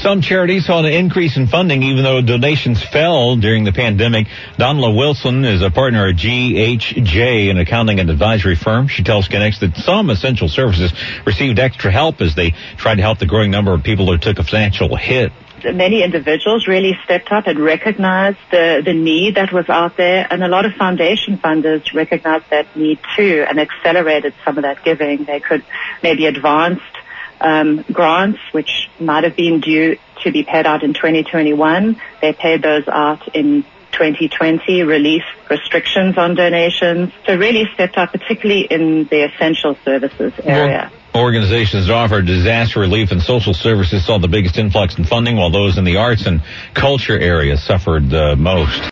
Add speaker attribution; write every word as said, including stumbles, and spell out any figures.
Speaker 1: Some charities saw an increase in funding even though donations fell during the pandemic. Donald Wilson is a partner at G H J, an accounting and advisory firm. She tells Connects that some essential services received extra help as they tried to help the growing number of people who took a financial hit.
Speaker 2: Many individuals really stepped up and recognized the, the need that was out there, and a lot of foundation funders recognized that need too and accelerated some of that giving. They could maybe advance um, grants, which might have been due to be paid out in twenty twenty-one. They paid those out in twenty twenty, released restrictions on donations. So really stepped up, particularly in the essential services area.
Speaker 1: Well, organizations that offer disaster relief and social services saw the biggest influx in funding, while those in the arts and culture areas suffered the most.